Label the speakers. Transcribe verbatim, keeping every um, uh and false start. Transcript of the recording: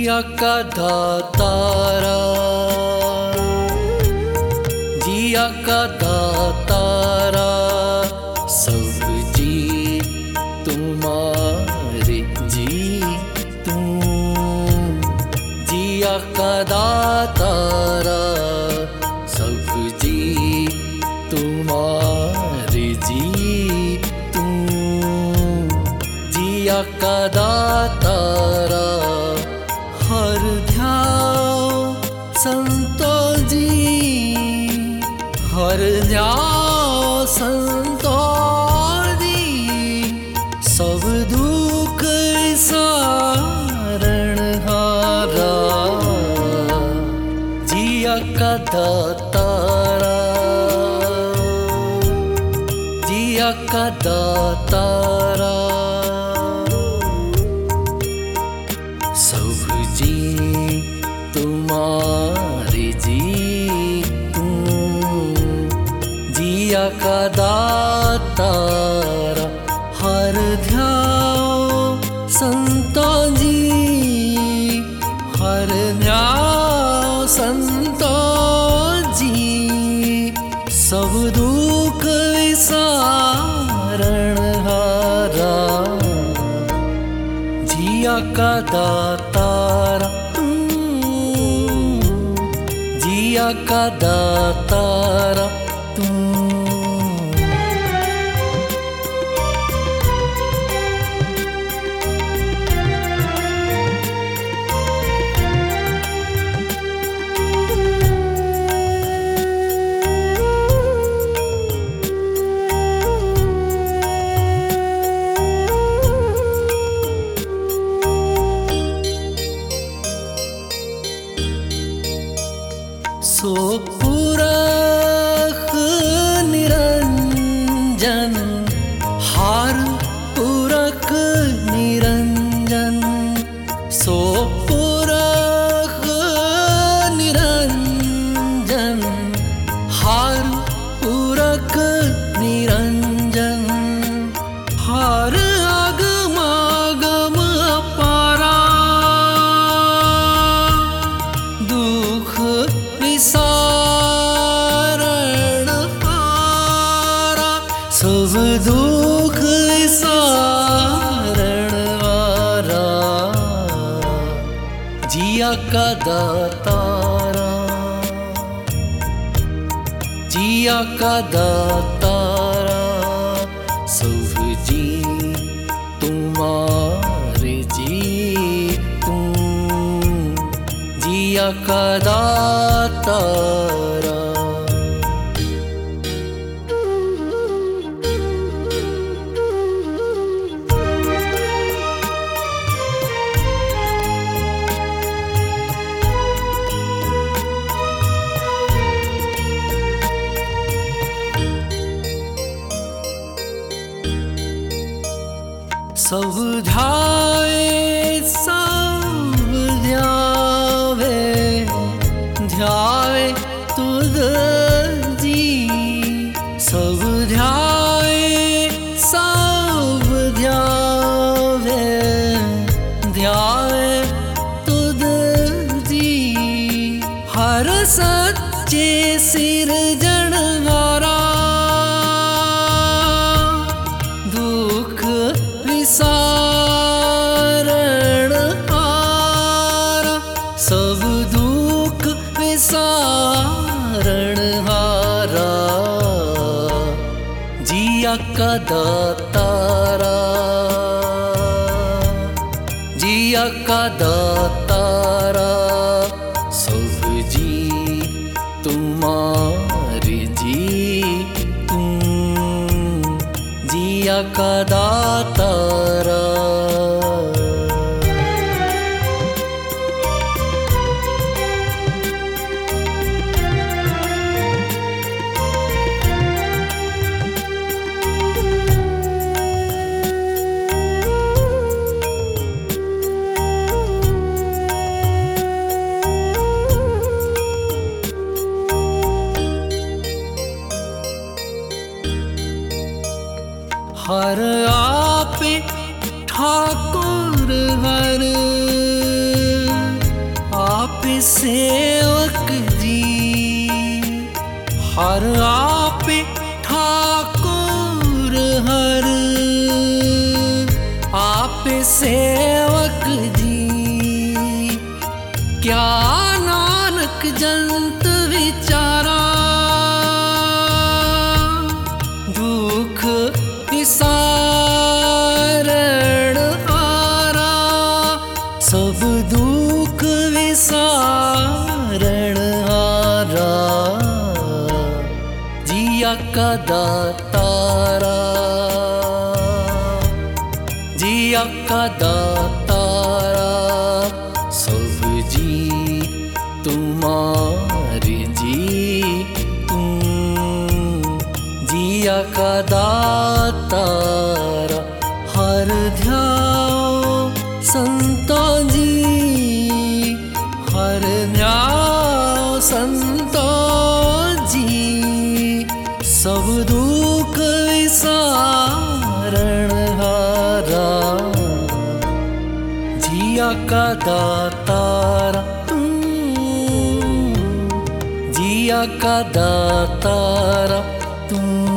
Speaker 1: जिया का दातारा, जिया का दातारा, सब जी तुम्हारे जी तुम। जिया का दातारा, सब जी तुम्हारे जी तुम। जिया का दातारा, हर ध्याओ संतो जी, हर ध्याओ संतो जी, सब दुख सारण हारा। जिया का दातारा, जिया का दातारा, सब जी तुम्हारे जी तुम। जिया का दातारा, हर ध्याओ संतो जी, हर ध्याओ संतो जी, सब दुख सारण हारा। जिया का दातारा, जिया का दातारा तुम। सो पुरख निरंजन, हार पुरख निरंजन। सो पुरख निरंजन, हार पुरख निरंजन। हार आगमागम अपारा, दुख सारण हारा, सब दुख सारण हारा। जिया का दातारा, जिया का दातारा, सब जी तुम्हारे जी तुम। जिया का दातारा, सब ध्याए सब ध्यावे, ध्यावे तुझ जी। सब ध्याए सब ध्यावे, ध्यावे तुझ जी। हर सच्चे सिरजनहारा, दुख सारण हारा, सब दुख विसारण हारा। जिया का दातारा, जिया का दातारा, सब जी तुम्हारे जी तुम। जिया का दातारा, हर आपे ठाकुर हर सेवक जी, हर आपे ठाकुर हर, आपे सेवक जी। क्या नानक जंत विचारा, दुख विसारण हारा, सब दुख विसारण हारा, जिया का दातारा, जिया का दातारा, सब जी तुम्हारे जी तुम, जिया का दातारा। हर ध्याओ संतों जी, हर ध्याओ संतों जी, सब दुख विसारण हारा, जिया का दातारा, जिया का दातारा तुम।